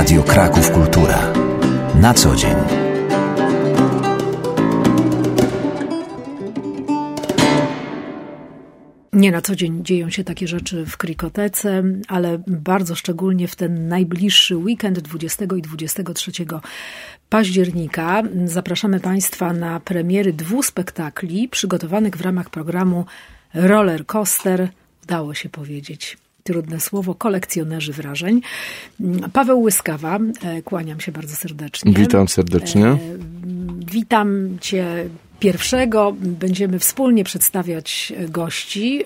Radio Kraków Kultura. Na co dzień. Nie na co dzień dzieją się takie rzeczy w Krikotece, ale bardzo szczególnie w ten najbliższy weekend 20 i 23 października zapraszamy Państwa na premiery 2 spektakli przygotowanych w ramach programu Roller Coaster. Udało się powiedzieć. Trudne słowo, kolekcjonerzy wrażeń. Paweł Łyskawa, kłaniam się bardzo serdecznie. Witam serdecznie. Witam Cię pierwszego. Będziemy wspólnie przedstawiać gości.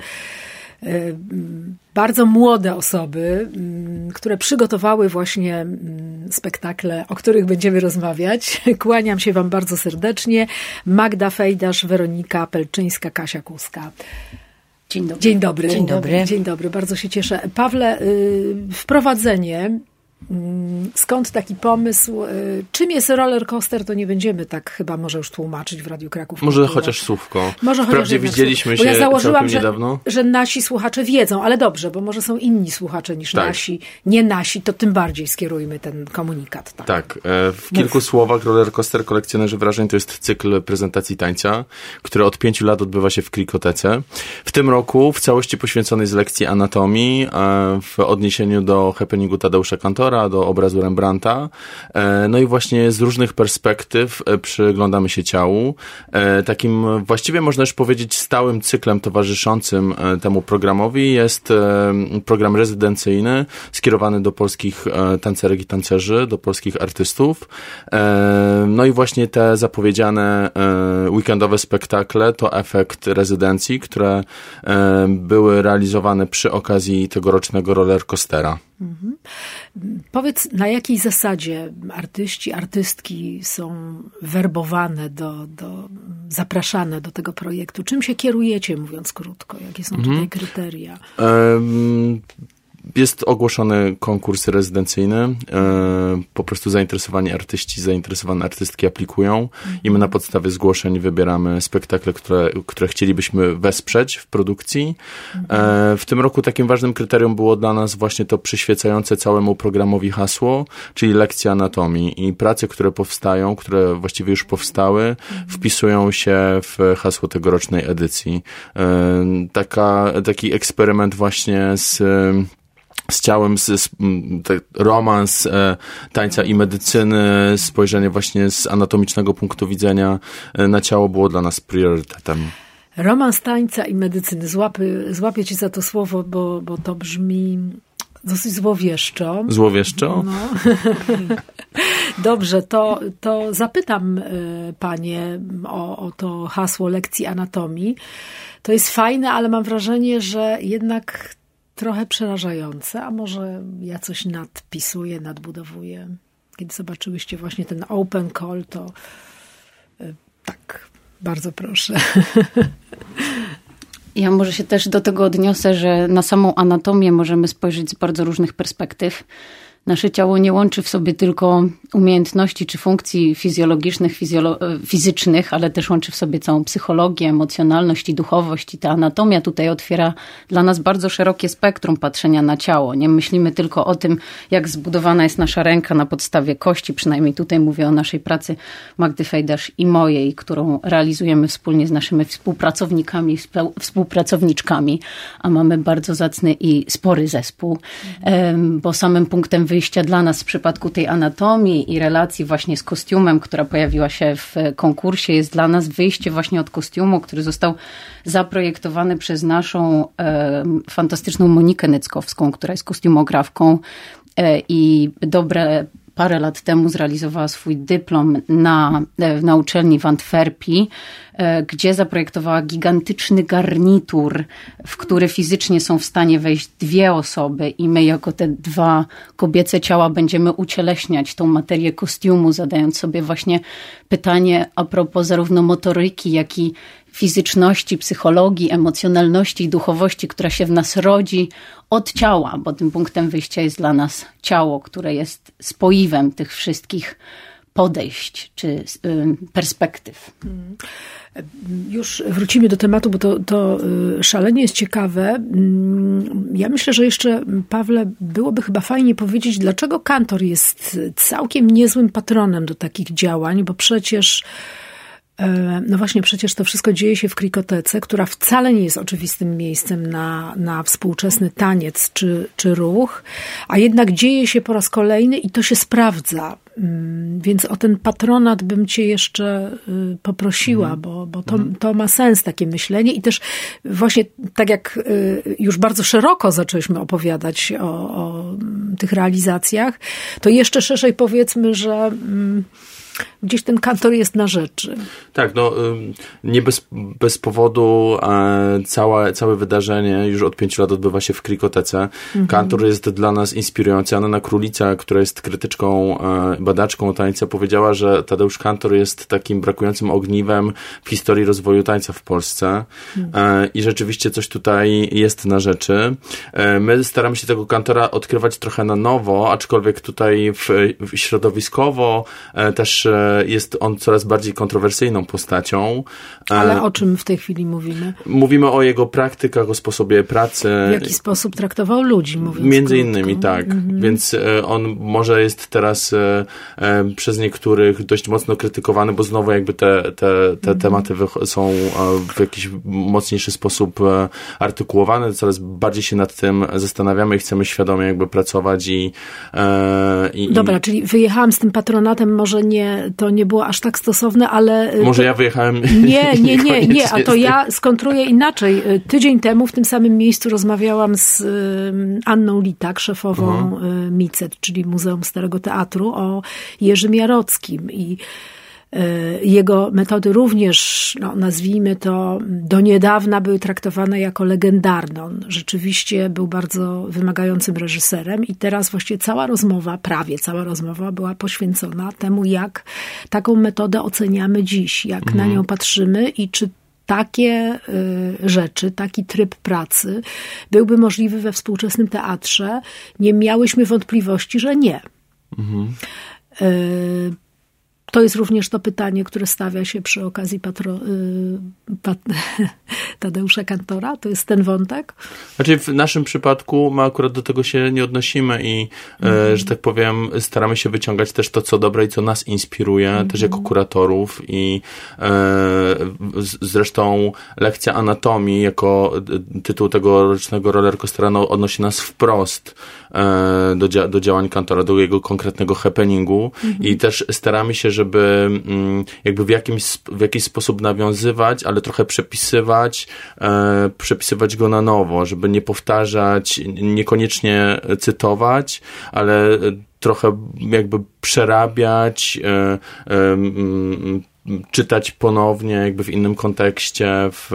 Bardzo młode osoby, które przygotowały właśnie spektakle, o których będziemy rozmawiać. Kłaniam się Wam bardzo serdecznie. Magda Fejdasz, Weronika Pelczyńska, Kasia Kuska. Dzień dobry. Dzień dobry. Dzień dobry. Dzień dobry, bardzo się cieszę. Pawle, wprowadzenie. Skąd taki pomysł? Czym jest roller coaster, to nie będziemy tak chyba może już tłumaczyć w Radiu Kraków. Może chociaż słówko. Wprawdzie widzieliśmy się ja założyłam, niedawno. Że nasi słuchacze wiedzą, ale dobrze, bo może są inni słuchacze niż nasi. Nie nasi, to tym bardziej skierujmy ten komunikat. Tak. W kilku słowach Roller Coaster Kolekcjonerzy Wrażeń to jest cykl prezentacji tańca, który od 5 lat odbywa się w Krikotece. W tym roku w całości poświęcony jest lekcji anatomii w odniesieniu do happeningu Tadeusza Kantora, do obrazu Rembrandta. No i właśnie z różnych perspektyw przyglądamy się ciału. Takim właściwie można już powiedzieć stałym cyklem towarzyszącym temu programowi jest program rezydencyjny skierowany do polskich tancerek i tancerzy, do polskich artystów. No i właśnie te zapowiedziane weekendowe spektakle to efekt rezydencji, które były realizowane przy okazji tegorocznego roller coastera. Mhm. Powiedz, na jakiej zasadzie artyści, artystki są werbowane, zapraszane do tego projektu? Czym się kierujecie, mówiąc krótko? Jakie są tutaj kryteria? Jest ogłoszony konkurs rezydencyjny. Po prostu zainteresowani artyści, zainteresowane artystki aplikują i my na podstawie zgłoszeń wybieramy spektakle, które chcielibyśmy wesprzeć w produkcji. W tym roku takim ważnym kryterium było dla nas właśnie to przyświecające całemu programowi hasło, czyli lekcja anatomii. I prace, które powstają, które właściwie już powstały, wpisują się w hasło tegorocznej edycji. Taki eksperyment właśnie z ciałem, romans tańca i medycyny, spojrzenie właśnie z anatomicznego punktu widzenia na ciało było dla nas priorytetem. Romans tańca i medycyny. Złapię Ci za to słowo, bo to brzmi dosyć złowieszczo. Złowieszczo? No. Dobrze, to zapytam Panie o to hasło lekcji anatomii. To jest fajne, ale mam wrażenie, że jednak trochę przerażające, a może ja coś nadpisuję, nadbudowuję. Kiedy zobaczyłyście właśnie ten open call, to tak, bardzo proszę. Ja może się też do tego odniosę, że na samą anatomię możemy spojrzeć z bardzo różnych perspektyw. Nasze ciało nie łączy w sobie tylko umiejętności czy funkcji fizjologicznych, fizycznych, ale też łączy w sobie całą psychologię, emocjonalność i duchowość. I ta anatomia tutaj otwiera dla nas bardzo szerokie spektrum patrzenia na ciało. Nie myślimy tylko o tym, jak zbudowana jest nasza ręka na podstawie kości. Przynajmniej tutaj mówię o naszej pracy Magdy Fejdasz i mojej, którą realizujemy wspólnie z naszymi współpracownikami, współpracowniczkami. A mamy bardzo zacny i spory zespół, bo samym punktem wyjścia dla nas w przypadku tej anatomii i relacji właśnie z kostiumem, która pojawiła się w konkursie, jest dla nas wyjście właśnie od kostiumu, który został zaprojektowany przez naszą fantastyczną Monikę Nyckowską, która jest kostiumografką i dobre parę lat temu zrealizowała swój dyplom na uczelni w Antwerpii, gdzie zaprojektowała gigantyczny garnitur, w który fizycznie są w stanie wejść 2 osoby i my jako te 2 kobiece ciała będziemy ucieleśniać tą materię kostiumu, zadając sobie właśnie pytanie a propos zarówno motoryki, jak i fizyczności, psychologii, emocjonalności i duchowości, która się w nas rodzi od ciała, bo tym punktem wyjścia jest dla nas ciało, które jest spoiwem tych wszystkich podejść czy perspektyw. Już wrócimy do tematu, bo to szalenie jest ciekawe. Ja myślę, że jeszcze, Pawle, byłoby chyba fajnie powiedzieć, dlaczego kantor jest całkiem niezłym patronem do takich działań, bo przecież to wszystko dzieje się w Krikotece, która wcale nie jest oczywistym miejscem na współczesny taniec czy ruch, a jednak dzieje się po raz kolejny i to się sprawdza. Więc o ten patronat bym cię jeszcze poprosiła, bo to ma sens, takie myślenie. I też właśnie tak jak już bardzo szeroko zaczęliśmy opowiadać o tych realizacjach, to jeszcze szerzej powiedzmy, że gdzieś ten kantor jest na rzeczy. Tak, nie bez powodu całe wydarzenie już od 5 lat odbywa się w Krikotece. Kantor jest dla nas inspirujący. Anna Królica, która jest krytyczką, badaczką tańca, powiedziała, że Tadeusz Kantor jest takim brakującym ogniwem w historii rozwoju tańca w Polsce. I rzeczywiście coś tutaj jest na rzeczy. My staramy się tego kantora odkrywać trochę na nowo, aczkolwiek tutaj środowiskowo też jest on coraz bardziej kontrowersyjną postacią. Ale o czym w tej chwili mówimy? Mówimy o jego praktykach, o sposobie pracy. W jaki sposób traktował ludzi, mówiąc Między krótko. innymi, tak. Więc on może jest teraz przez niektórych dość mocno krytykowany, bo znowu jakby te tematy są w jakiś mocniejszy sposób artykułowane. Coraz bardziej się nad tym zastanawiamy i chcemy świadomie jakby pracować Dobra, czyli wyjechałam z tym patronatem, może to nie było aż tak stosowne, ale... Może ja wyjechałem... Nie, a to ja skontruję inaczej. Tydzień temu w tym samym miejscu rozmawiałam z Anną Litak, szefową MICET, czyli Muzeum Starego Teatru, o Jerzym Jarockim i jego metody również, nazwijmy to, do niedawna były traktowane jako legendarne. On rzeczywiście był bardzo wymagającym reżyserem i teraz właściwie prawie cała rozmowa była poświęcona temu, jak taką metodę oceniamy dziś, jak na nią patrzymy i czy takie rzeczy, taki tryb pracy byłby możliwy we współczesnym teatrze. Nie miałyśmy wątpliwości, że nie. To jest również to pytanie, które stawia się przy okazji Tadeusza Kantora. To jest ten wątek? Znaczy w naszym przypadku my akurat do tego się nie odnosimy i, że tak powiem, staramy się wyciągać też to, co dobre i co nas inspiruje, też jako kuratorów i zresztą lekcja anatomii jako tytuł tegorocznego rollercoastera odnosi nas wprost do działań Kantora, do jego konkretnego happeningu i też staramy się, żeby jakby w jakiś sposób nawiązywać, ale trochę przepisywać go na nowo, żeby nie powtarzać, niekoniecznie cytować, ale trochę jakby przerabiać, czytać ponownie, jakby w innym kontekście,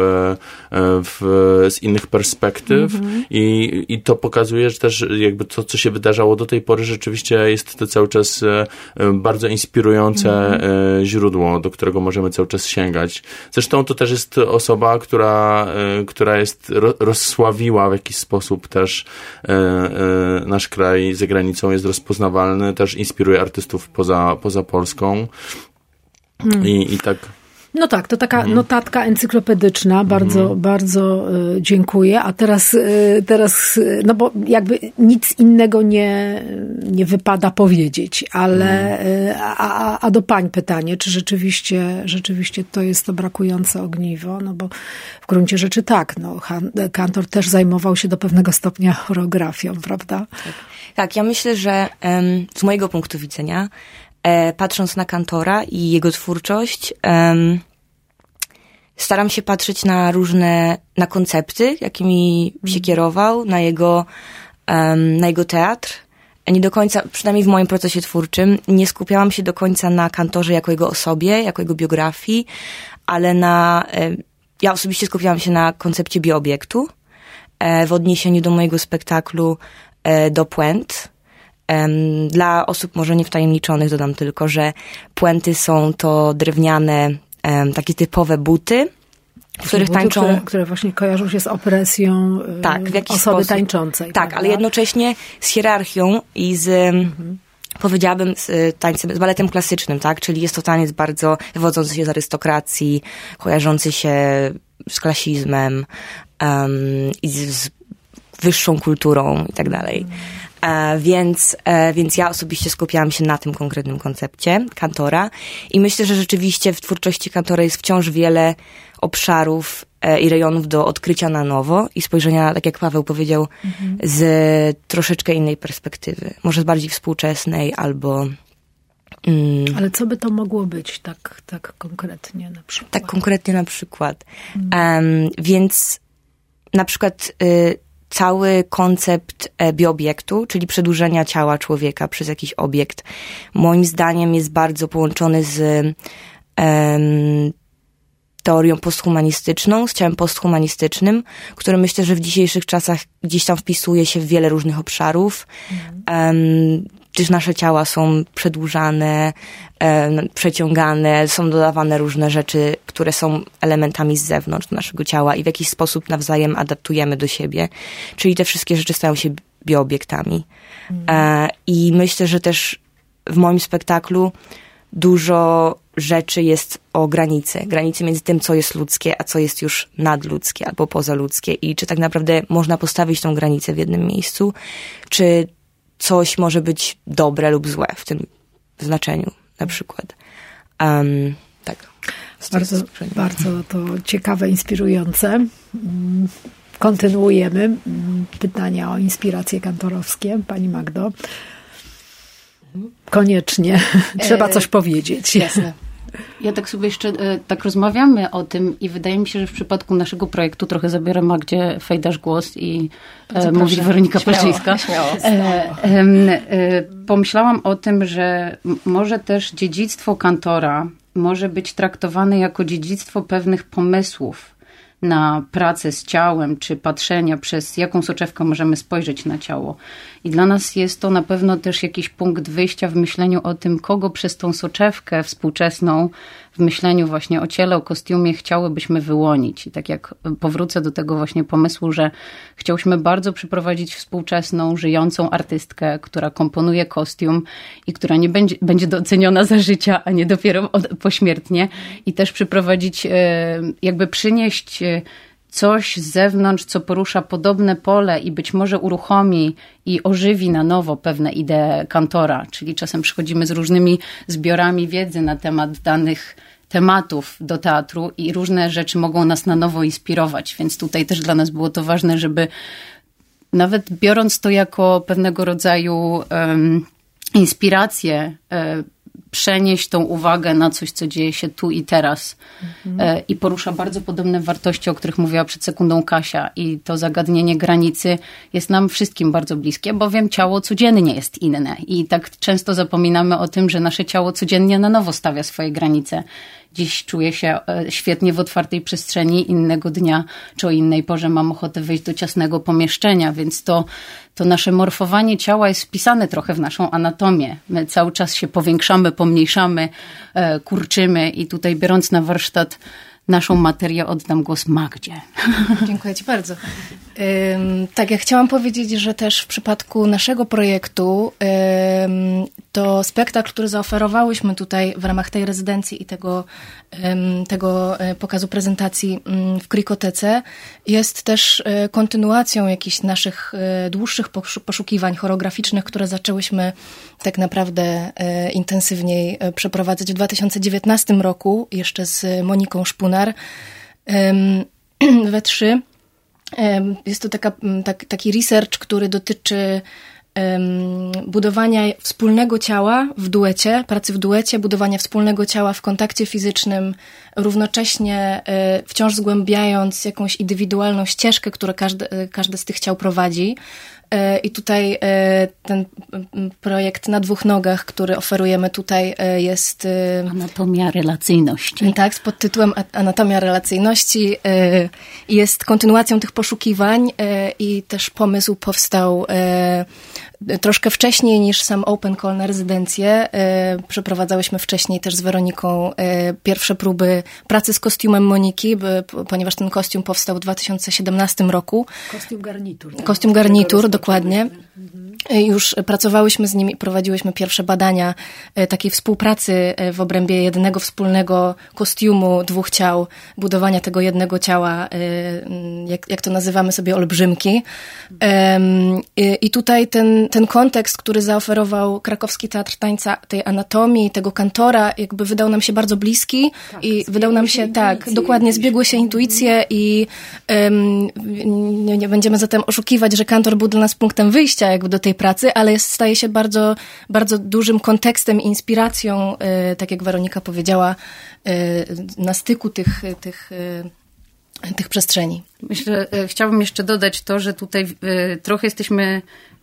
z innych perspektyw i to pokazuje, że też jakby to, co się wydarzało do tej pory, rzeczywiście jest to cały czas bardzo inspirujące źródło, do którego możemy cały czas sięgać. Zresztą to też jest osoba, która jest rozsławiła w jakiś sposób też nasz kraj za granicą, jest rozpoznawalny, też inspiruje artystów poza Polską. I tak. No tak, to taka notatka encyklopedyczna, bardzo dziękuję. A teraz, no bo jakby nic innego nie wypada powiedzieć, ale a do pań pytanie, czy rzeczywiście to jest to brakujące ogniwo, no bo w gruncie rzeczy tak, Kantor też zajmował się do pewnego stopnia choreografią, prawda? Tak, ja myślę, że z mojego punktu widzenia, patrząc na Kantora i jego twórczość, staram się patrzeć na na koncepty, jakimi się kierował, na jego teatr. Nie do końca, przynajmniej w moim procesie twórczym, nie skupiałam się do końca na Kantorze jako jego osobie, jako jego biografii, ale ja osobiście skupiałam się na koncepcie biobiektu w odniesieniu do mojego spektaklu do puent. Dla osób może niewtajemniczonych dodam tylko, że puenty są to drewniane, takie typowe buty, w których tańczą... Które właśnie kojarzą się z opresją tak, w jakiś osoby sposób tańczącej. Tak, prawda? Ale jednocześnie z hierarchią i z powiedziałabym, z tańcem, z baletem klasycznym, tak? Czyli jest to taniec bardzo wywodzący się z arystokracji, kojarzący się z klasizmem i z wyższą kulturą i tak dalej. Więc ja osobiście skupiałam się na tym konkretnym koncepcie Kantora i myślę, że rzeczywiście w twórczości Kantora jest wciąż wiele obszarów i rejonów do odkrycia na nowo i spojrzenia, tak jak Paweł powiedział, z troszeczkę innej perspektywy. Może z bardziej współczesnej albo... Ale co by to mogło być tak konkretnie na przykład? Tak konkretnie na przykład. Więc na przykład cały koncept biobiektu, czyli przedłużenia ciała człowieka przez jakiś obiekt, moim zdaniem jest bardzo połączony z teorią posthumanistyczną, z ciałem posthumanistycznym, który myślę, że w dzisiejszych czasach gdzieś tam wpisuje się w wiele różnych obszarów. Też nasze ciała są przedłużane, przeciągane, są dodawane różne rzeczy, które są elementami z zewnątrz naszego ciała i w jakiś sposób nawzajem adaptujemy do siebie. Czyli te wszystkie rzeczy stają się bioobiektami. I myślę, że też w moim spektaklu dużo rzeczy jest o granicy między tym, co jest ludzkie, a co jest już nadludzkie albo pozaludzkie i czy tak naprawdę można postawić tą granicę w jednym miejscu, czy coś może być dobre lub złe w tym znaczeniu na przykład. Tak. Bardzo to ciekawe, inspirujące. Kontynuujemy pytania o inspiracje kantorowskie. Pani Magdo. Koniecznie. Trzeba coś powiedzieć. Jasne. Ja tak sobie jeszcze, tak rozmawiamy o tym i wydaje mi się, że w przypadku naszego projektu trochę zabiorę Magdzie Fejdarz głos i mówi Weronika Płaszczyńska. Pomyślałam o tym, że może też dziedzictwo Kantora może być traktowane jako dziedzictwo pewnych pomysłów na pracę z ciałem, czy patrzenia przez jaką soczewkę możemy spojrzeć na ciało. I dla nas jest to na pewno też jakiś punkt wyjścia w myśleniu o tym, kogo przez tą soczewkę współczesną, w myśleniu właśnie o ciele, o kostiumie chciałybyśmy wyłonić. I tak jak powrócę do tego właśnie pomysłu, że chciałyśmy bardzo przyprowadzić współczesną, żyjącą artystkę, która komponuje kostium i która nie będzie doceniona za życia, a nie dopiero pośmiertnie. I też przyprowadzić, jakby przynieść coś z zewnątrz, co porusza podobne pole i być może uruchomi i ożywi na nowo pewne idee Kantora. Czyli czasem przychodzimy z różnymi zbiorami wiedzy na temat danych tematów do teatru i różne rzeczy mogą nas na nowo inspirować. Więc tutaj też dla nas było to ważne, żeby nawet biorąc to jako pewnego rodzaju inspirację, przenieść tą uwagę na coś, co dzieje się tu i teraz. I porusza bardzo podobne wartości, o których mówiła przed sekundą Kasia. I to zagadnienie granicy jest nam wszystkim bardzo bliskie, bowiem ciało codziennie jest inne. I tak często zapominamy o tym, że nasze ciało codziennie na nowo stawia swoje granice. Dziś czuję się świetnie w otwartej przestrzeni, innego dnia czy o innej porze mam ochotę wyjść do ciasnego pomieszczenia, więc to nasze morfowanie ciała jest wpisane trochę w naszą anatomię. My cały czas się powiększamy, pomniejszamy, kurczymy i tutaj biorąc na warsztat naszą materię oddam głos Magdzie. Dziękuję Ci bardzo. Tak, ja chciałam powiedzieć, że też w przypadku naszego projektu to spektakl, który zaoferowałyśmy tutaj w ramach tej rezydencji i tego pokazu prezentacji w Krikotece jest też kontynuacją jakichś naszych dłuższych poszukiwań choreograficznych, które zaczęłyśmy tak naprawdę intensywniej przeprowadzać w 2019 roku, jeszcze z Moniką Szpunar we trzy. Jest to taki research, który dotyczy budowania wspólnego ciała w duecie, pracy w duecie, budowania wspólnego ciała w kontakcie fizycznym, równocześnie wciąż zgłębiając jakąś indywidualną ścieżkę, którą każde z tych ciał prowadzi. I tutaj ten projekt na dwóch nogach, który oferujemy tutaj jest... Anatomia relacyjności. Tak, z podtytułem Anatomia relacyjności. Jest kontynuacją tych poszukiwań i też pomysł powstał troszkę wcześniej niż sam Open Call na rezydencję. Przeprowadzałyśmy wcześniej też z Weroniką pierwsze próby pracy z kostiumem Moniki, ponieważ ten kostium powstał w 2017 roku. Kostium garnitur. Tak? Kostium garnitur, dokładnie. już pracowałyśmy z nim i prowadziłyśmy pierwsze badania takiej współpracy w obrębie jednego wspólnego kostiumu 2 ciał, budowania tego jednego ciała, jak to nazywamy sobie, olbrzymki. I tutaj ten kontekst, który zaoferował Krakowski Teatr Tańca, tej anatomii, tego kantora, jakby wydał nam się bardzo bliski i wydał nam się, dokładnie, zbiegły się intuicje i nie będziemy zatem oszukiwać, że kantor był dla nas punktem wyjścia jakby do tej pracy, ale staje się bardzo, bardzo dużym kontekstem, inspiracją, tak jak Weronika powiedziała, na styku tych przestrzeni. Myślę, chciałabym jeszcze dodać to, że tutaj trochę jesteśmy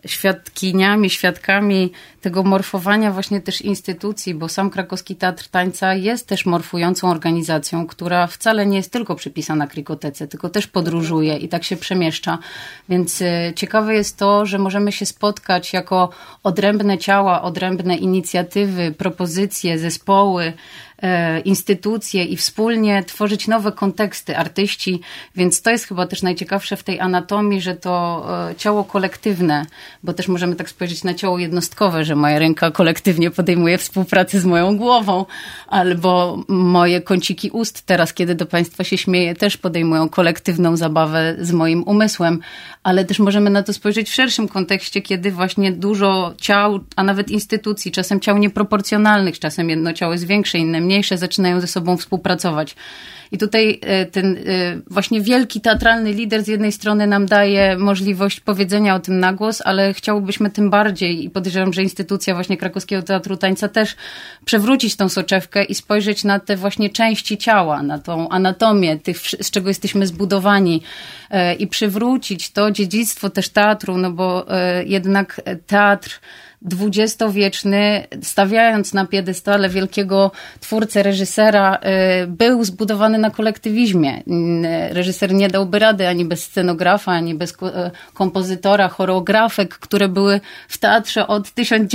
świadkami tego morfowania właśnie też instytucji, bo sam Krakowski Teatr Tańca jest też morfującą organizacją, która wcale nie jest tylko przypisana Krikotece, tylko też podróżuje i tak się przemieszcza. Więc ciekawe jest to, że możemy się spotkać jako odrębne ciała, odrębne inicjatywy, propozycje, zespoły, instytucje i wspólnie tworzyć nowe konteksty, artyści, więc to jest chyba też najciekawsze w tej anatomii, że to ciało kolektywne, bo też możemy tak spojrzeć na ciało jednostkowe, że moja ręka kolektywnie podejmuje współpracę z moją głową, albo moje kąciki ust teraz, kiedy do Państwa się śmieję, też podejmują kolektywną zabawę z moim umysłem, ale też możemy na to spojrzeć w szerszym kontekście, kiedy właśnie dużo ciał, a nawet instytucji, czasem ciał nieproporcjonalnych, czasem jedno ciało jest większe, inne mniejsze, zaczynają ze sobą współpracować. I tutaj ten właśnie wielki teatralny lider z jednej strony nam daje możliwość powiedzenia o tym na głos, ale chciałbyśmy tym bardziej i podejrzewam, że instytucja właśnie Krakowskiego Teatru Tańca też przewrócić tą soczewkę i spojrzeć na te właśnie części ciała, na tą anatomię, z czego jesteśmy zbudowani i przywrócić to dziedzictwo też teatru, no bo jednak teatr dwudziestowieczny, stawiając na piedestale wielkiego twórcę, reżysera, był zbudowany na kolektywizmie. Reżyser nie dałby rady ani bez scenografa, ani bez kompozytora, choreografek, które były w teatrze od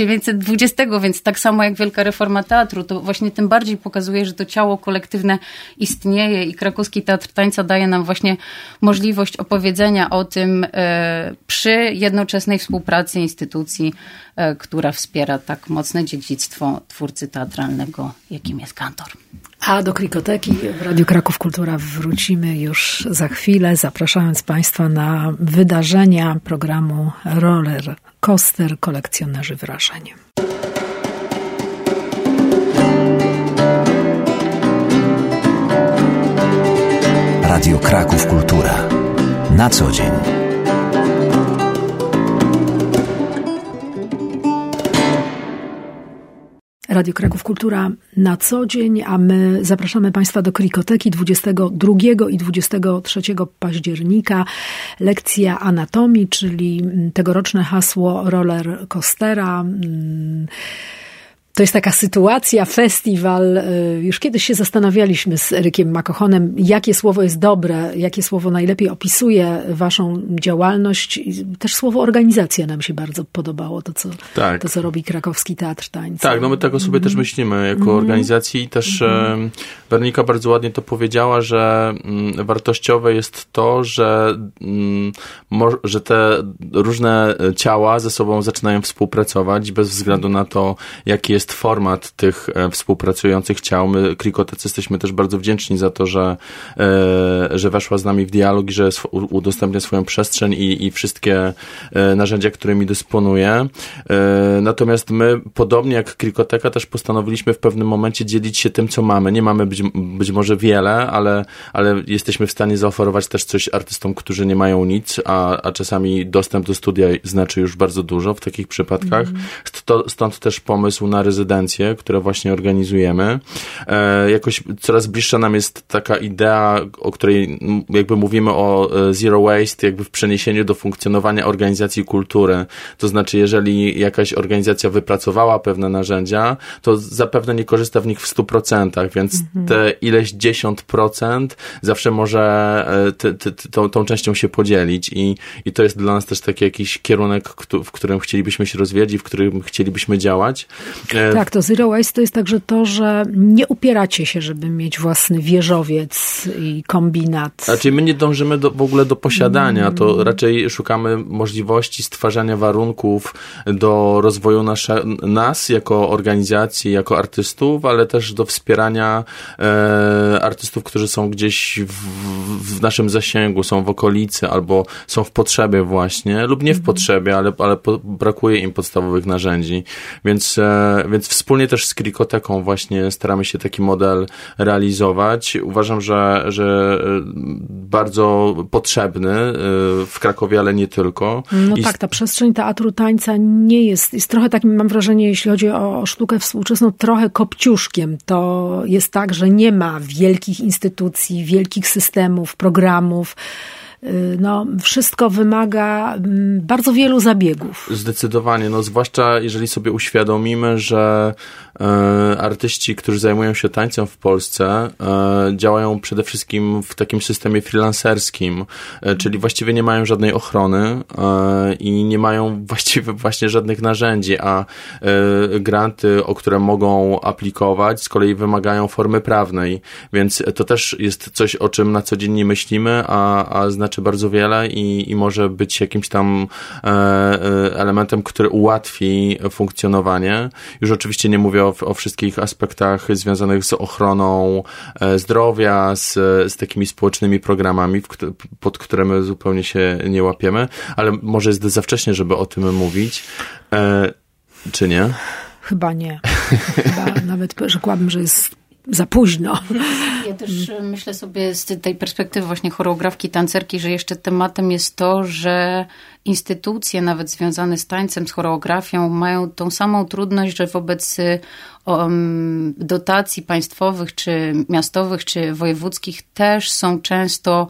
1920, więc tak samo jak Wielka Reforma Teatru, to właśnie tym bardziej pokazuje, że to ciało kolektywne istnieje i Krakowski Teatr Tańca daje nam właśnie możliwość opowiedzenia o tym przy jednoczesnej współpracy instytucji, która wspiera tak mocne dziedzictwo twórcy teatralnego, jakim jest kantor. A do Krikoteki w Radiu Kraków Kultura wrócimy już za chwilę, zapraszając Państwa na wydarzenia programu Roller Coaster Kolekcjonerzy Wrażeń. Radio Kraków Kultura. Na co dzień. Radio Kraków Kultura na co dzień, a my zapraszamy Państwa do Krikoteki 22 i 23 października. Lekcja anatomii, czyli tegoroczne hasło roller coastera. To jest taka sytuacja, festiwal. Już kiedyś się zastanawialiśmy z Erykiem Makochonem, jakie słowo jest dobre, jakie słowo najlepiej opisuje waszą działalność. I też słowo organizacja nam się bardzo podobało, to co robi Krakowski Teatr Tańca. Tak, no my tak o sobie też myślimy jako organizacji i też Weronika bardzo ładnie to powiedziała, że wartościowe jest to, że te różne ciała ze sobą zaczynają współpracować bez względu na to, jaki jest format tych współpracujących ciał. My, Krikotecy, jesteśmy też bardzo wdzięczni za to, że weszła z nami w dialog i że udostępnia swoją przestrzeń i wszystkie narzędzia, którymi dysponuje. Natomiast my, podobnie jak Krikoteka, też postanowiliśmy w pewnym momencie dzielić się tym, co mamy. Nie mamy być może wiele, ale jesteśmy w stanie zaoferować też coś artystom, którzy nie mają nic, a czasami dostęp do studia znaczy już bardzo dużo w takich przypadkach. Stąd też pomysł na rezydencje, które właśnie organizujemy. Jakoś coraz bliższa nam jest taka idea, o której jakby mówimy o zero waste, jakby w przeniesieniu do funkcjonowania organizacji kultury. To znaczy, jeżeli jakaś organizacja wypracowała pewne narzędzia, to zapewne nie korzysta w nich w 100%, więc te ileś 10% zawsze może tą częścią się podzielić i to jest dla nas też taki jakiś kierunek, w którym chcielibyśmy się rozwijać i w którym chcielibyśmy działać. Tak, to Zero Waste to jest także to, że nie upieracie się, żeby mieć własny wieżowiec i kombinat. Znaczy my nie dążymy w ogóle do posiadania, to raczej szukamy możliwości stwarzania warunków do rozwoju nas jako organizacji, jako artystów, ale też do wspierania artystów, którzy są gdzieś w naszym zasięgu, są w okolicy albo są w potrzebie właśnie, lub nie w potrzebie, ale brakuje im podstawowych narzędzi. Więc wspólnie też z Krikoteką właśnie staramy się taki model realizować. Uważam, że bardzo potrzebny w Krakowie, ale nie tylko. No tak, ta przestrzeń teatru tańca nie jest trochę takim, mam wrażenie, jeśli chodzi o sztukę współczesną, trochę kopciuszkiem. To jest tak, że nie ma wielkich instytucji, wielkich systemów, programów. No, wszystko wymaga bardzo wielu zabiegów. Zdecydowanie, no zwłaszcza jeżeli sobie uświadomimy, że artyści, którzy zajmują się tańcem w Polsce, działają przede wszystkim w takim systemie freelancerskim, czyli właściwie nie mają żadnej ochrony i nie mają właściwie właśnie żadnych narzędzi, a granty, o które mogą aplikować, z kolei wymagają formy prawnej, więc to też jest coś, o czym na co dzień nie myślimy, a znaczy bardzo wiele i może być jakimś tam elementem, który ułatwi funkcjonowanie. Już oczywiście nie mówię o wszystkich aspektach związanych z ochroną zdrowia, z takimi społecznymi programami, pod które my zupełnie się nie łapiemy, ale może jest za wcześnie, żeby o tym mówić. Czy nie? Chyba nie. Chyba nawet rzekłabym, że jest za późno. Ja też myślę sobie z tej perspektywy właśnie choreografki, tancerki, że jeszcze tematem jest to, że instytucje nawet związane z tańcem, z choreografią mają tą samą trudność, że wobec dotacji państwowych, czy miastowych, czy wojewódzkich też są często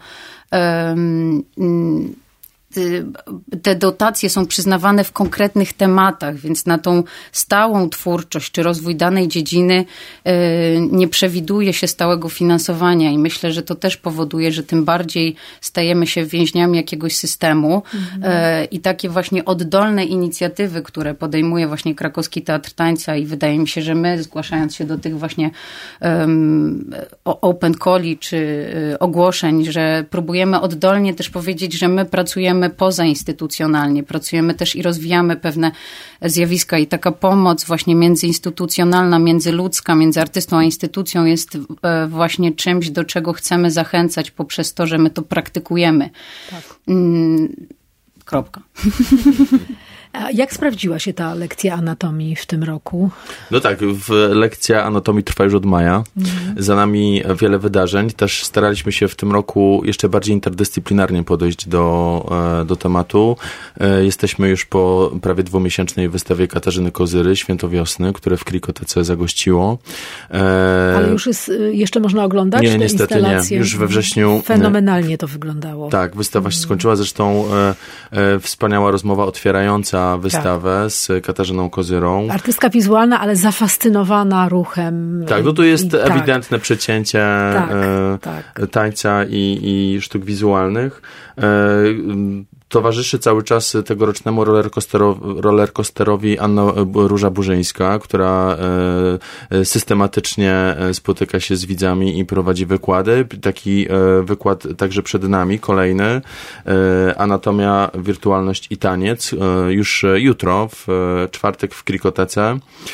te dotacje są przyznawane w konkretnych tematach, więc na tą stałą twórczość czy rozwój danej dziedziny nie przewiduje się stałego finansowania i myślę, że to też powoduje, że tym bardziej stajemy się więźniami jakiegoś systemu i takie właśnie oddolne inicjatywy, które podejmuje właśnie Krakowski Teatr Tańca i wydaje mi się, że my zgłaszając się do tych właśnie open calli czy ogłoszeń, że próbujemy oddolnie też powiedzieć, że my pracujemy pozainstytucjonalnie, pracujemy też i rozwijamy pewne zjawiska i taka pomoc właśnie międzyinstytucjonalna, międzyludzka, między artystą a instytucją jest właśnie czymś, do czego chcemy zachęcać poprzez to, że my to praktykujemy. Tak. Kropka. A jak sprawdziła się ta lekcja anatomii w tym roku? No tak, lekcja anatomii trwa już od maja. Za nami wiele wydarzeń. Też staraliśmy się w tym roku jeszcze bardziej interdyscyplinarnie podejść do tematu. Jesteśmy już po prawie 2-miesięcznej wystawie Katarzyny Kozyry, Święto Wiosny, które w Krikotece zagościło. Ale już jeszcze można oglądać nie, te niestety instalacje? Nie. Już we wrześniu. Fenomenalnie to wyglądało. Tak, wystawa się skończyła. Zresztą wspaniała rozmowa otwierająca wystawę z Katarzyną Kozyrą. Artystka wizualna, ale zafascynowana ruchem. Tak, no tu jest ewidentne przecięcie tańca i sztuk wizualnych. Towarzyszy cały czas tegorocznemu rollercoasterowi Anna Róża-Burzyńska, która systematycznie spotyka się z widzami i prowadzi wykłady. Taki wykład także przed nami, kolejny. Anatomia, wirtualność i taniec. Już jutro, w czwartek w Krikotece.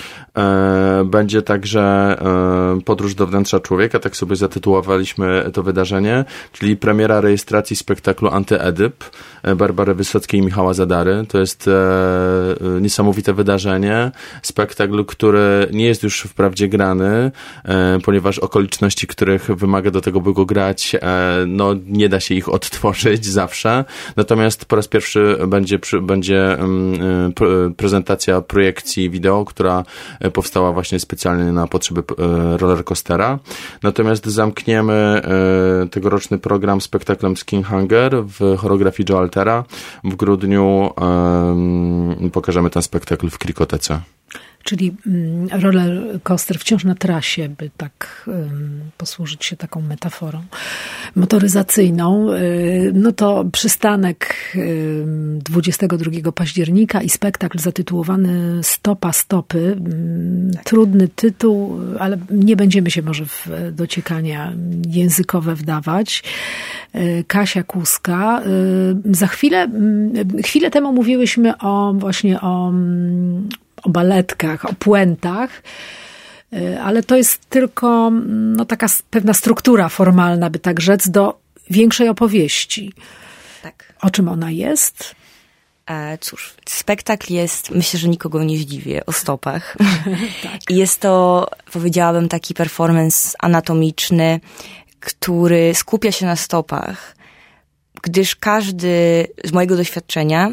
Będzie także podróż do wnętrza człowieka, tak sobie zatytułowaliśmy to wydarzenie, czyli premiera rejestracji spektaklu Antyedyp Barbary Wysockiej i Michała Zadary. To jest niesamowite wydarzenie, spektakl, który nie jest już wprawdzie grany, ponieważ okoliczności, których wymaga do tego, by go grać, no nie da się ich odtworzyć zawsze. Natomiast po raz pierwszy będzie prezentacja projekcji wideo, która powstała właśnie specjalnie na potrzeby rollercoastera. Natomiast zamkniemy tegoroczny program spektaklem Skinhanger w choreografii Joe Altera. W grudniu pokażemy ten spektakl w Krikotece. Czyli roller coaster wciąż na trasie, by tak posłużyć się taką metaforą motoryzacyjną. No to przystanek 22 października i spektakl zatytułowany Stopa stopy. Trudny tytuł, ale nie będziemy się może w dociekania językowe wdawać. Kasia Kłuska. Za chwilę temu mówiłyśmy właśnie o baletkach, o puentach, ale to jest tylko taka pewna struktura formalna, by tak rzec, do większej opowieści. Tak. O czym ona jest? Cóż, spektakl jest, myślę, że nikogo nie zdziwię, o stopach. Tak. Jest to, powiedziałabym, taki performance anatomiczny, który skupia się na stopach, gdyż każdy, z mojego doświadczenia,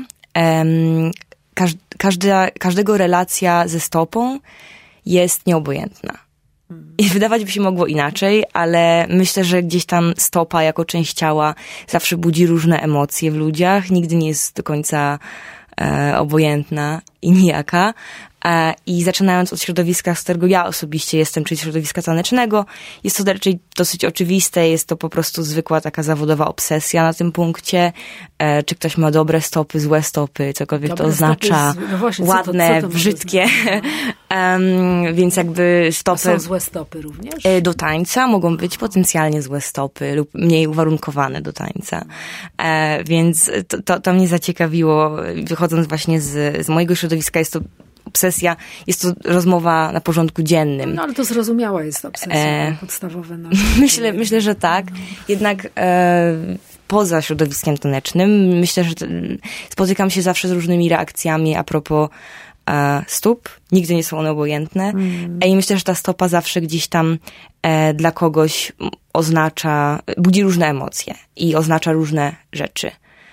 każdego relacja ze stopą jest nieobojętna. I wydawać by się mogło inaczej, ale myślę, że gdzieś tam stopa jako część ciała zawsze budzi różne emocje w ludziach. Nigdy nie jest do końca obojętna i nijaka. I zaczynając od środowiska, z którego ja osobiście jestem, czyli środowiska tanecznego, jest to raczej dosyć oczywiste, jest to po prostu zwykła taka zawodowa obsesja na tym punkcie. Czy ktoś ma dobre stopy, złe stopy, cokolwiek dobre to oznacza, no właśnie, ładne, co to brzydkie. Więc jakby stopy... A są złe stopy również? Do tańca mogą być potencjalnie złe stopy lub mniej uwarunkowane do tańca. Więc to mnie zaciekawiło, wychodząc właśnie z mojego środowiska, jest to obsesja, jest to rozmowa na porządku dziennym. No ale to zrozumiała jest obsesja podstawowa. Myślę, że tak. Jednak poza środowiskiem tanecznym myślę, że spotykam się zawsze z różnymi reakcjami a propos stóp. Nigdy nie są one obojętne. I myślę, że ta stopa zawsze gdzieś tam dla kogoś budzi różne emocje i oznacza różne rzeczy.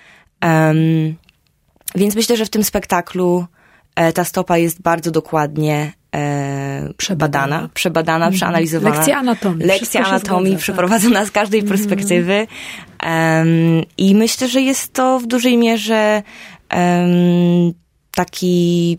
Więc myślę, że w tym spektaklu ta stopa jest bardzo dokładnie przebadana, przeanalizowana. Lekcja anatomii przeprowadzona z każdej perspektywy. I myślę, że jest to w dużej mierze taki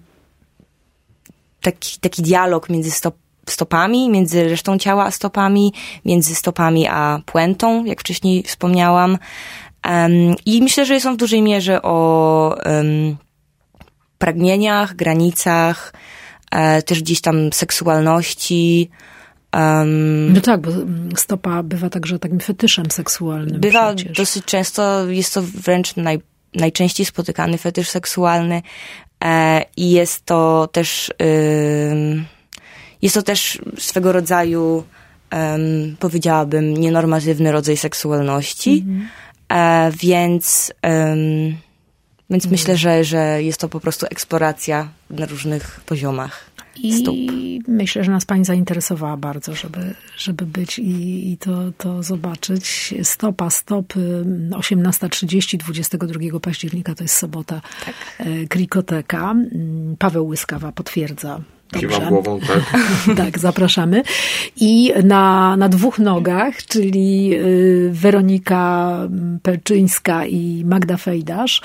dialog między stopami, między resztą ciała a stopami, między stopami a puentą, jak wcześniej wspomniałam. I myślę, że jest on w dużej mierze o pragnieniach, granicach, też gdzieś tam seksualności. No tak, bo stopa bywa także takim fetyszem seksualnym. Bywa przecież. Dosyć często, jest to wręcz najczęściej spotykany fetysz seksualny i jest to też swego rodzaju, powiedziałabym, nienormatywny rodzaj seksualności, więc myślę, że jest to po prostu eksploracja na różnych poziomach stóp. I myślę, że nas pani zainteresowała bardzo, żeby być i to zobaczyć. Stopa, stopy, 18:30, 22 października, to jest sobota. Tak. Krikoteka. Paweł Łyskawa potwierdza. Kiwam głową, tak. Tak, zapraszamy. I na dwóch nogach, czyli Weronika Pelczyńska i Magda Fejdasz.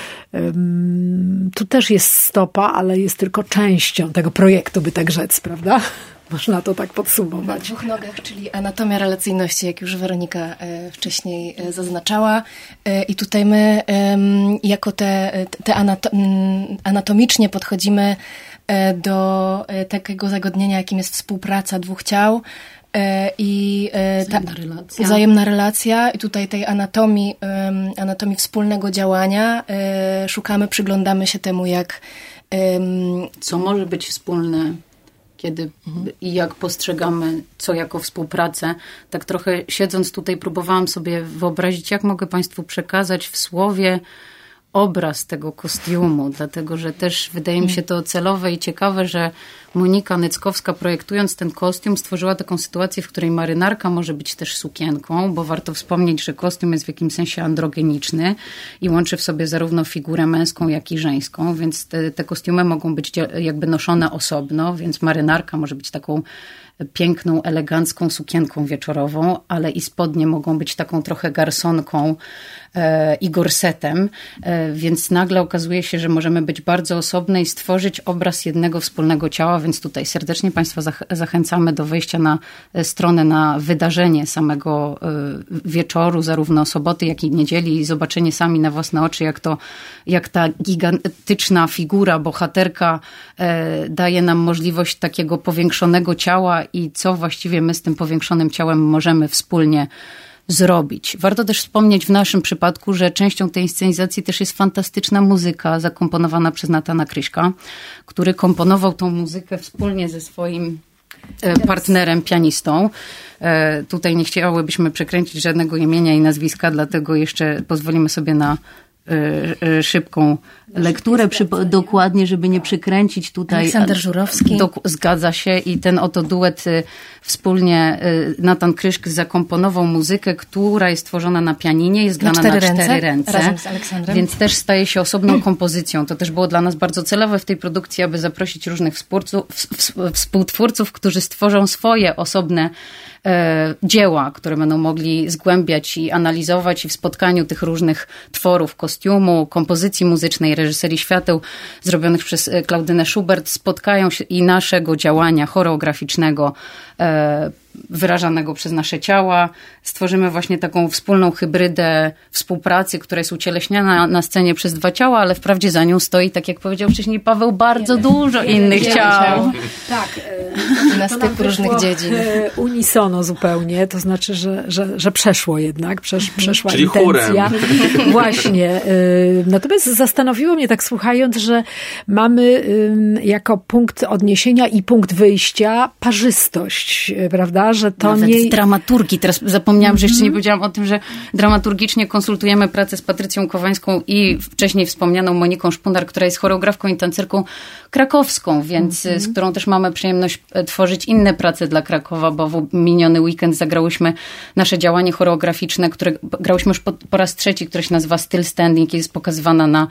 Tu też jest stopa, ale jest tylko częścią tego projektu, by tak rzec, prawda? Można to tak podsumować. Na dwóch nogach, czyli anatomia relacyjności, jak już Weronika wcześniej zaznaczała. I tutaj my jako anatomicznie podchodzimy do takiego zagadnienia, jakim jest współpraca dwóch ciał i wzajemna relacja. I tutaj tej anatomii wspólnego działania szukamy, przyglądamy się temu, jak... Co może być wspólne, kiedy i jak postrzegamy co jako współpracę. Tak trochę siedząc tutaj próbowałam sobie wyobrazić, jak mogę Państwu przekazać w słowie obraz tego kostiumu, dlatego że też wydaje mi się to celowe i ciekawe, że Monika Nyckowska, projektując ten kostium, stworzyła taką sytuację, w której marynarka może być też sukienką, bo warto wspomnieć, że kostium jest w jakimś sensie androgeniczny i łączy w sobie zarówno figurę męską, jak i żeńską, więc te kostiumy mogą być jakby noszone osobno, więc marynarka może być taką piękną, elegancką sukienką wieczorową, ale i spodnie mogą być taką trochę garsonką i gorsetem, więc nagle okazuje się, że możemy być bardzo osobne i stworzyć obraz jednego wspólnego ciała, więc tutaj serdecznie Państwa zachęcamy do wejścia na stronę, na wydarzenie samego wieczoru, zarówno soboty, jak i niedzieli, i zobaczenie sami na własne oczy, jak ta gigantyczna figura, bohaterka daje nam możliwość takiego powiększonego ciała i co właściwie my z tym powiększonym ciałem możemy wspólnie zrobić. Warto też wspomnieć w naszym przypadku, że częścią tej inscenizacji też jest fantastyczna muzyka zakomponowana przez Natana Kryśka, który komponował tą muzykę wspólnie ze swoim partnerem, pianistą. Tutaj nie chciałybyśmy przekręcić żadnego imienia i nazwiska, dlatego jeszcze pozwolimy sobie na szybką lekturę, dokładnie, żeby nie przekręcić tutaj. Aleksander Żurowski. Zgadza się i ten oto duet wspólnie Natan Kryszk zakomponował muzykę, która jest tworzona na pianinie, jest grana na cztery ręce. Razem z Aleksandrem. Więc też staje się osobną kompozycją. To też było dla nas bardzo celowe w tej produkcji, aby zaprosić różnych współtwórców, którzy stworzą swoje osobne dzieła, które będą mogli zgłębiać i analizować i w spotkaniu tych różnych tworów, kostiumu, kompozycji muzycznej, reżyserii świateł zrobionych przez Klaudynę Schubert spotkają się i naszego działania choreograficznego wyrażanego przez nasze ciała. Stworzymy właśnie taką wspólną hybrydę współpracy, która jest ucieleśniana na scenie przez dwa ciała, ale wprawdzie za nią stoi, tak jak powiedział wcześniej Paweł, bardzo dużo innych ciał. Tak. Na styk różnych dziedzin. Unisono zupełnie, to znaczy, że przeszło jednak, przeszła czyli intencja. chórem. Właśnie. Natomiast zastanowiło mnie tak słuchając, że mamy jako punkt odniesienia i punkt wyjścia parzystość, prawda? Że to nawet nie... w dramaturgii. Teraz zapomniałam, że jeszcze nie powiedziałam o tym, że dramaturgicznie konsultujemy pracę z Patrycją Kowańską i wcześniej wspomnianą Moniką Szpundar, która jest choreografką i tancerką krakowską, więc z którą też mamy przyjemność tworzyć inne prace dla Krakowa, bo w miniony weekend zagrałyśmy nasze działanie choreograficzne, które grałyśmy już po raz trzeci, które się nazywa Still Standing i jest pokazywana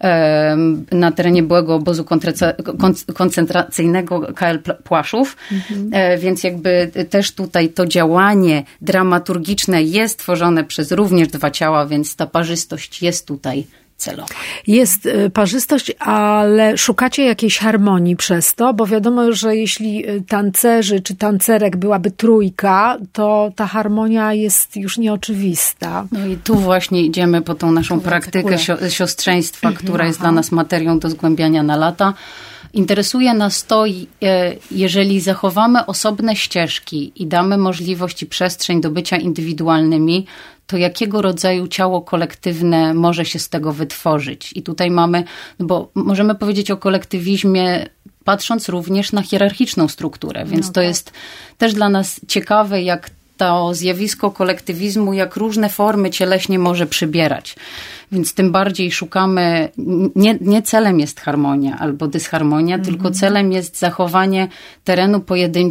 na terenie byłego obozu koncentracyjnego KL Płaszów. Więc jakby też tutaj to działanie dramaturgiczne jest tworzone przez również dwa ciała, więc ta parzystość jest tutaj celowa. Jest parzystość, ale szukacie jakiejś harmonii przez to, bo wiadomo, że jeśli tancerzy czy tancerek byłaby trójka, to ta harmonia jest już nieoczywista. No i tu właśnie idziemy po tą naszą praktykę siostrzeństwa, która jest dla nas materią do zgłębiania na lata. Interesuje nas to, jeżeli zachowamy osobne ścieżki i damy możliwość i przestrzeń do bycia indywidualnymi, to jakiego rodzaju ciało kolektywne może się z tego wytworzyć? I tutaj mamy, bo możemy powiedzieć o kolektywizmie, patrząc również na hierarchiczną strukturę, więc to jest też dla nas ciekawe, jak to zjawisko kolektywizmu, jak różne formy cieleśnie może przybierać. Więc tym bardziej szukamy, nie celem jest harmonia albo dysharmonia, tylko celem jest zachowanie terenu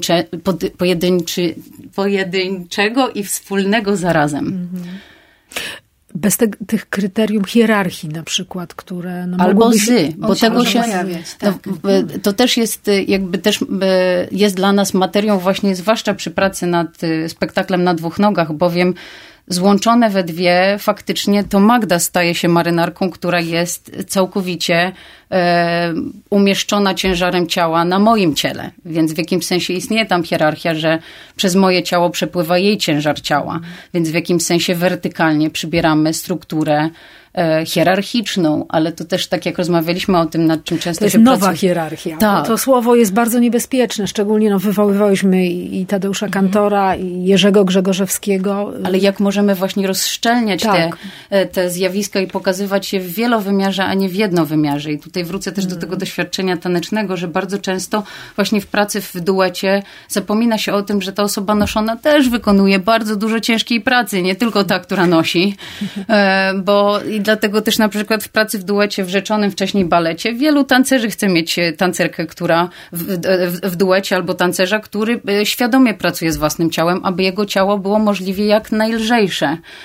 pojedynczego i wspólnego zarazem. Bez tych kryterium hierarchii na przykład, które... No, albo bo tego się... Tak. To też jest jakby też jest dla nas materią właśnie, zwłaszcza przy pracy nad spektaklem na dwóch nogach, bowiem złączone we dwie, faktycznie to Magda staje się marynarką, która jest całkowicie umieszczona ciężarem ciała na moim ciele. Więc w jakimś sensie istnieje tam hierarchia, że przez moje ciało przepływa jej ciężar ciała. Więc w jakimś sensie wertykalnie przybieramy strukturę hierarchiczną, ale to też tak jak rozmawialiśmy o tym, nad czym często to się jest nowa hierarchia. Tak. To słowo jest bardzo niebezpieczne, szczególnie wywoływałyśmy i Tadeusza Kantora, i Jerzego Grzegorzewskiego. Ale jak możemy właśnie rozszczelniać te zjawiska i pokazywać je w wielowymiarze, a nie w jednowymiarze. I tutaj wrócę też do tego doświadczenia tanecznego, że bardzo często właśnie w pracy w duecie zapomina się o tym, że ta osoba noszona też wykonuje bardzo dużo ciężkiej pracy, nie tylko ta, która nosi. Bo i dlatego też na przykład w pracy w duecie, w rzeczonym wcześniej balecie, wielu tancerzy chce mieć tancerkę, która w duecie albo tancerza, który świadomie pracuje z własnym ciałem, aby jego ciało było możliwie jak najlżejsze.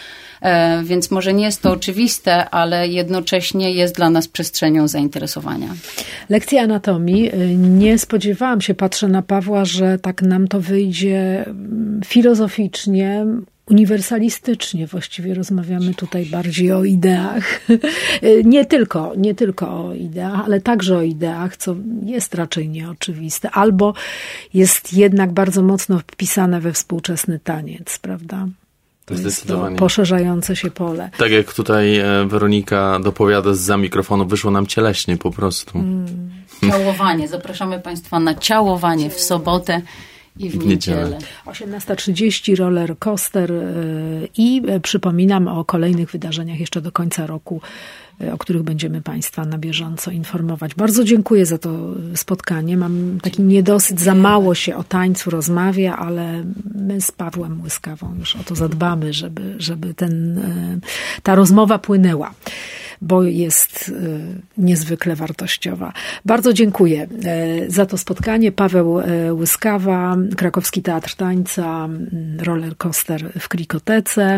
Więc może nie jest to oczywiste, ale jednocześnie jest dla nas przestrzenią zainteresowania. Lekcja anatomii. Nie spodziewałam się, patrzę na Pawła, że tak nam to wyjdzie filozoficznie, uniwersalistycznie. Właściwie rozmawiamy tutaj bardziej o ideach. Nie tylko o ideach, ale także o ideach, co jest raczej nieoczywiste. Albo jest jednak bardzo mocno wpisane we współczesny taniec, prawda? To jest to poszerzające się pole. Tak jak tutaj Weronika dopowiada zza mikrofonu, wyszło nam cieleśnie po prostu. Ciałowanie. Zapraszamy Państwa na ciałowanie w sobotę i w niedzielę. 18:30 roller coaster i przypominam o kolejnych wydarzeniach jeszcze do końca roku, o których będziemy Państwa na bieżąco informować. Bardzo dziękuję za to spotkanie. Mam taki niedosyt, za mało się o tańcu rozmawia, ale my z Pawłem Łyskawą już o to zadbamy, żeby ta rozmowa płynęła, bo jest niezwykle wartościowa. Bardzo dziękuję za to spotkanie. Paweł Łyskawa, Krakowski Teatr Tańca, roller coaster w Krikotece,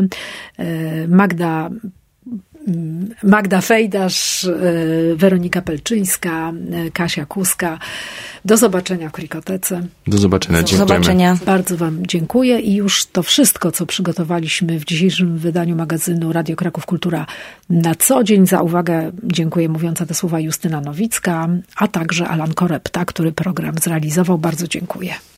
Magda Fejdasz, Weronika Pelczyńska, Kasia Kuska. Do zobaczenia w Krikotece. Do zobaczenia. Dziękujemy. Do zobaczenia. Bardzo Wam dziękuję i już to wszystko, co przygotowaliśmy w dzisiejszym wydaniu magazynu Radio Kraków Kultura na co dzień. Za uwagę dziękuję, mówiąca te słowa, Justyna Nowicka, a także Alan Korepta, który program zrealizował. Bardzo dziękuję.